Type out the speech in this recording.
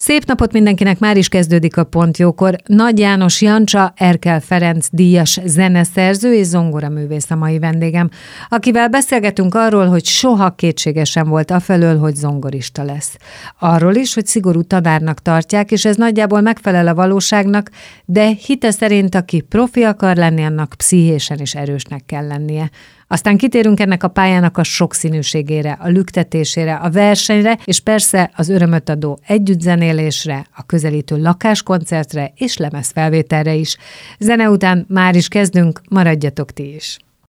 Szép napot mindenkinek, már is kezdődik a Pontjókor. Nagy János Jancsa, Erkel Ferenc díjas zeneszerző és zongoraművész a mai vendégem, akivel beszélgetünk arról, hogy soha kétségesen volt afelől, hogy zongorista lesz. Arról is, hogy szigorú tanárnak tartják, és ez nagyjából megfelel a valóságnak, de hite szerint, aki profi akar lenni, annak pszichésen is erősnek kell lennie. Aztán kitérünk ennek a pályának a sokszínűségére, a lüktetésére, a versenyre, és persze az örömöt adó együttzenélésre, a közelítő lakáskoncertre és lemezfelvételre is. Zene után már is kezdünk, maradjatok ti is!